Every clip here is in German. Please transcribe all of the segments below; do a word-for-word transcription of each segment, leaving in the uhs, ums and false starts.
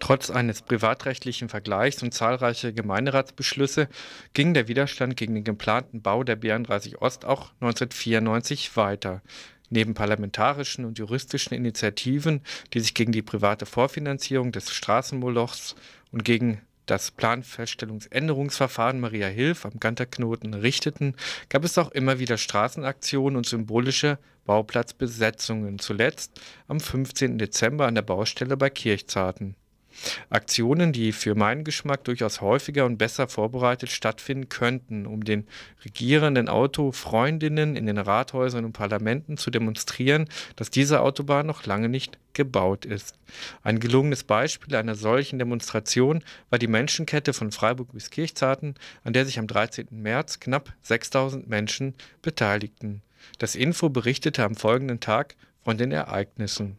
Trotz eines privatrechtlichen Vergleichs und zahlreicher Gemeinderatsbeschlüsse ging der Widerstand gegen den geplanten Bau der B einunddreißig Ost auch neunzehnhundertvierundneunzig weiter. Neben parlamentarischen und juristischen Initiativen, die sich gegen die private Vorfinanzierung des Straßenmolochs und gegen das Planfeststellungsänderungsverfahren Maria Hilf am Ganterknoten richteten, gab es auch immer wieder Straßenaktionen und symbolische Bauplatzbesetzungen, zuletzt am fünfzehnten Dezember an der Baustelle bei Kirchzarten. Aktionen, die für meinen Geschmack durchaus häufiger und besser vorbereitet stattfinden könnten, um den regierenden Autofreundinnen in den Rathäusern und Parlamenten zu demonstrieren, dass diese Autobahn noch lange nicht gebaut ist. Ein gelungenes Beispiel einer solchen Demonstration war die Menschenkette von Freiburg bis Kirchzarten, an der sich am dreizehnten März knapp sechstausend Menschen beteiligten. Das Info berichtete am folgenden Tag von den Ereignissen.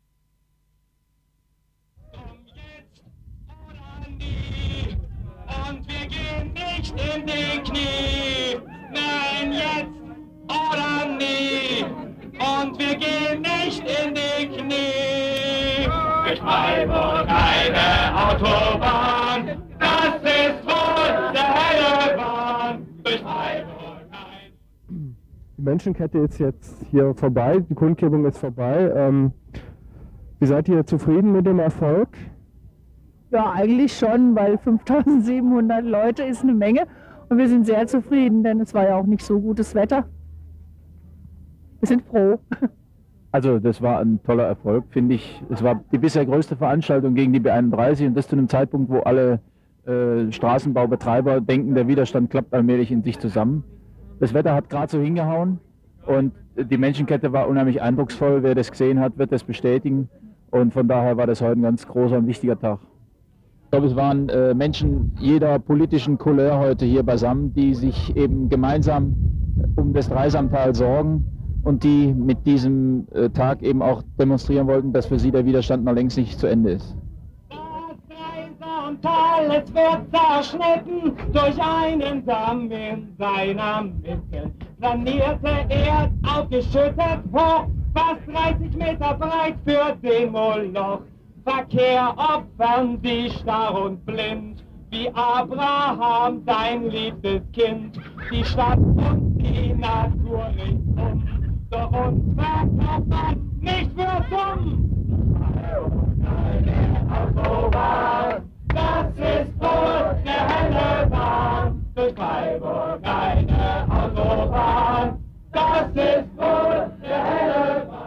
Und wir gehen nicht in die Knie. Nein, jetzt oder nie. Und wir gehen nicht in die Knie. Durch Freiburg eine Autobahn, das ist wohl der helle Bahn. Durch Freiburg ein... Die Menschenkette ist jetzt hier vorbei, die Kundgebung ist vorbei. Ähm, wie seid ihr zufrieden mit dem Erfolg? Ja, eigentlich schon, weil fünftausendsiebenhundert Leute ist eine Menge und wir sind sehr zufrieden, denn es war ja auch nicht so gutes Wetter. Wir sind froh. Also das war ein toller Erfolg, finde ich. Es war die bisher größte Veranstaltung gegen die B einunddreißig und das zu einem Zeitpunkt, wo alle äh, Straßenbaubetreiber denken, der Widerstand klappt allmählich in sich zusammen. Das Wetter hat gerade so hingehauen und die Menschenkette war unheimlich eindrucksvoll. Wer das gesehen hat, wird das bestätigen und von daher war das heute ein ganz großer und wichtiger Tag. Ich glaube, es waren äh, Menschen jeder politischen Couleur heute hier beisammen, die sich eben gemeinsam um das Dreisamtal sorgen und die mit diesem äh, Tag eben auch demonstrieren wollten, dass für sie der Widerstand noch längst nicht zu Ende ist. Das Dreisamtal, es wird zerschnitten durch einen Damm in seiner Mitte. Planierte Erd aufgeschüttet hoch, fast dreißig Meter breit für den Moloch. Verkehr opfern sie starr und blind, wie Abraham sein liebstes Kind. Die Stadt und die Natur ringsum, doch uns verkauft man nicht für dumm. Eine Autobahn, das ist wohl der helle Bahn. Durch Freiburg eine Autobahn, das ist wohl der helle Bahn.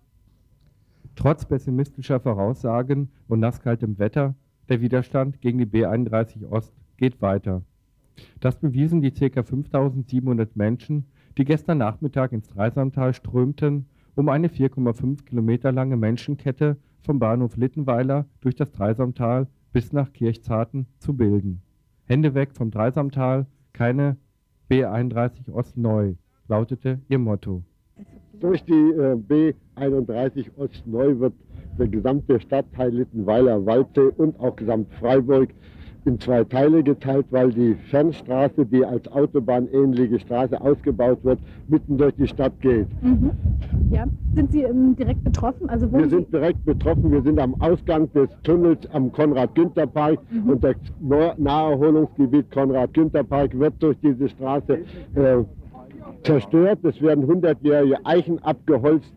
Trotz pessimistischer Voraussagen und nasskaltem Wetter, der Widerstand gegen die B einunddreißig Ost geht weiter. Das bewiesen die ca. fünftausendsiebenhundert Menschen, die gestern Nachmittag ins Dreisamtal strömten, um eine vier Komma fünf Kilometer lange Menschenkette vom Bahnhof Littenweiler durch das Dreisamtal bis nach Kirchzarten zu bilden. Hände weg vom Dreisamtal, keine B einunddreißig Ost neu, lautete ihr Motto. Durch die äh, B einunddreißig Ost neu wird der gesamte Stadtteil Littenweiler-Waldsee und auch gesamt Freiburg in zwei Teile geteilt, weil die Fernstraße, die als autobahnähnliche Straße ausgebaut wird, mitten durch die Stadt geht. Mhm. Ja. Sind Sie ähm, direkt betroffen? Also wo wir sind direkt betroffen. Wir sind am Ausgang des Tunnels am Konrad-Günther-Park mhm. und das Naherholungsgebiet Konrad-Günther-Park wird durch diese Straße äh, zerstört. Es werden hundertjährige Eichen abgeholzt.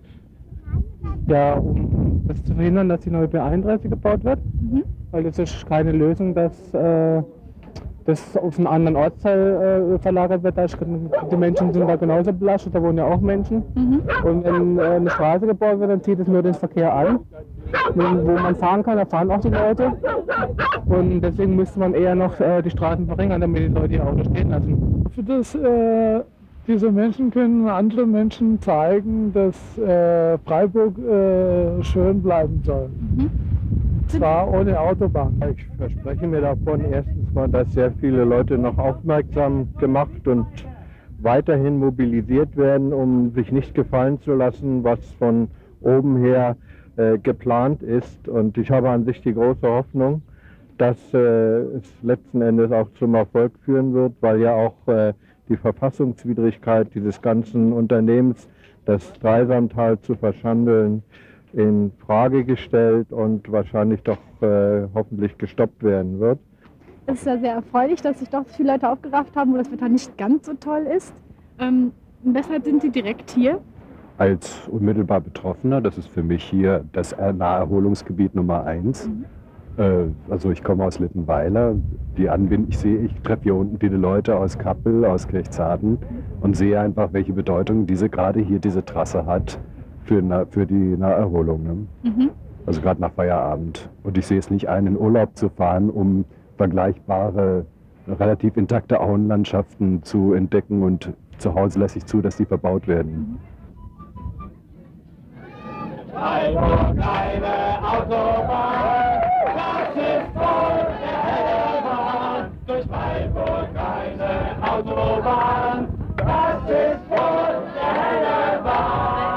Ja, um das zu verhindern, dass die neue B einunddreißig gebaut wird, mhm. weil es ist keine Lösung, dass äh, das auf einen anderen Ortsteil äh, verlagert wird. Die Menschen sind da genauso belastet, da wohnen ja auch Menschen. Mhm. Und wenn äh, eine Straße gebaut wird, dann zieht es nur den Verkehr an. Und wo man fahren kann, da fahren auch die Leute. Und deswegen müsste man eher noch äh, die Straßen verringern, damit die Leute ihr Auto stehen lassen. Für das äh Diese Menschen können anderen Menschen zeigen, dass äh, Freiburg äh, schön bleiben soll. Mhm. Zwar ohne Autobahn. Ich verspreche mir davon erstens mal, dass sehr viele Leute noch aufmerksam gemacht und weiterhin mobilisiert werden, um sich nicht gefallen zu lassen, was von oben her äh, geplant ist. Und ich habe an sich die große Hoffnung, dass äh, es letzten Endes auch zum Erfolg führen wird, weil ja auch äh, die Verfassungswidrigkeit dieses ganzen Unternehmens, das Dreisamtal zu verschandeln, in Frage gestellt und wahrscheinlich doch äh, hoffentlich gestoppt werden wird. Es ist ja sehr erfreulich, dass sich doch viele Leute aufgerafft haben, wo das Wetter nicht ganz so toll ist. Ähm, weshalb sind Sie direkt hier? Als unmittelbar Betroffener, das ist für mich hier das Naherholungsgebiet Nummer eins. Mhm. Äh, also ich komme aus Littenweiler, die Anbindung, ich sehe, ich treffe hier unten viele Leute aus Kappel, aus Kirchzarten und sehe einfach, welche Bedeutung diese gerade hier diese Trasse hat für, na, für die Naherholung. Ne? Mhm. Also gerade nach Feierabend. Und ich sehe es nicht ein, in Urlaub zu fahren, um vergleichbare, relativ intakte Auenlandschaften zu entdecken, und zu Hause lasse ich zu, dass die verbaut werden. Freiburg eine Autobahn, das ist voll der helle Wahn. Durch Freiburg eine Autobahn, das ist voll der helle Wahn.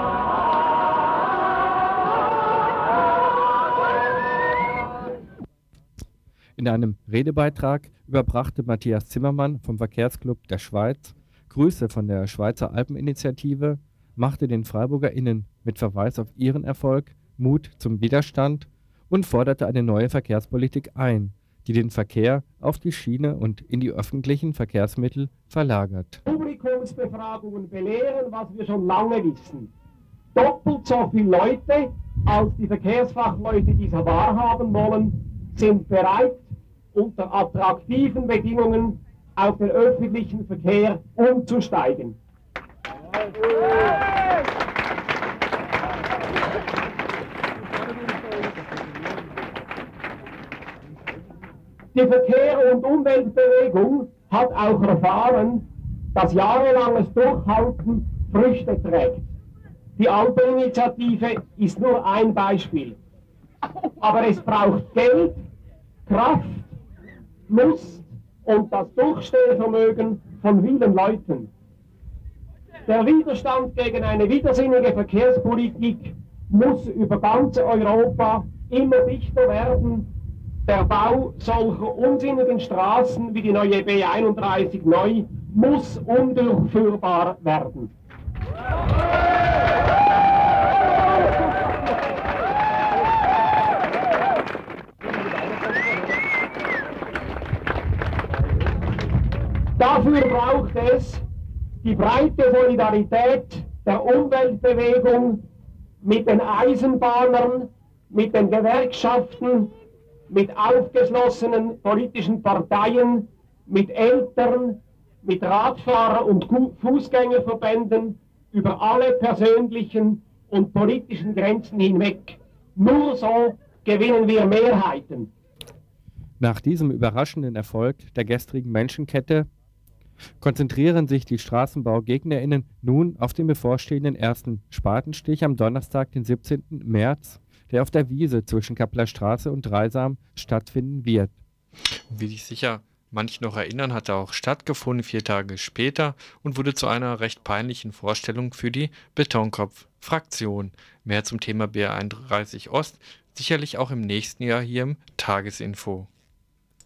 In einem Redebeitrag überbrachte Matthias Zimmermann vom Verkehrsclub der Schweiz Grüße von der Schweizer Alpeninitiative, machte den FreiburgerInnen mit Verweis auf ihren Erfolg Mut zum Widerstand und forderte eine neue Verkehrspolitik ein, die den Verkehr auf die Schiene und in die öffentlichen Verkehrsmittel verlagert. Publikumsbefragungen belehren, was wir schon lange wissen. Doppelt so viele Leute, als die Verkehrsfachleute dies wahrhaben wollen, sind bereit, unter attraktiven Bedingungen auf den öffentlichen Verkehr umzusteigen. Die Verkehr- und Umweltbewegung hat auch erfahren, dass jahrelanges Durchhalten Früchte trägt. Die Alpeninitiative ist nur ein Beispiel. Aber es braucht Geld, Kraft, Lust und das Durchstehvermögen von vielen Leuten. Der Widerstand gegen eine widersinnige Verkehrspolitik muss über ganz Europa immer dichter werden. Der Bau solcher unsinnigen Straßen wie die neue B einunddreißig neu muss undurchführbar werden. Dafür braucht es die breite Solidarität der Umweltbewegung mit den Eisenbahnern, mit den Gewerkschaften, mit aufgeschlossenen politischen Parteien, mit Eltern, mit Radfahrer- und Fußgängerverbänden über alle persönlichen und politischen Grenzen hinweg. Nur so gewinnen wir Mehrheiten. Nach diesem überraschenden Erfolg der gestrigen Menschenkette konzentrieren sich die StraßenbaugegnerInnen nun auf den bevorstehenden ersten Spatenstich am Donnerstag, den siebzehnten März, der auf der Wiese zwischen Kappeler Straße und Dreisam stattfinden wird. Wie sich sicher manche noch erinnern, hat er auch stattgefunden, vier Tage später, und wurde zu einer recht peinlichen Vorstellung für die Betonkopf-Fraktion. Mehr zum Thema B einunddreißig Ost sicherlich auch im nächsten Jahr hier im Tagesinfo.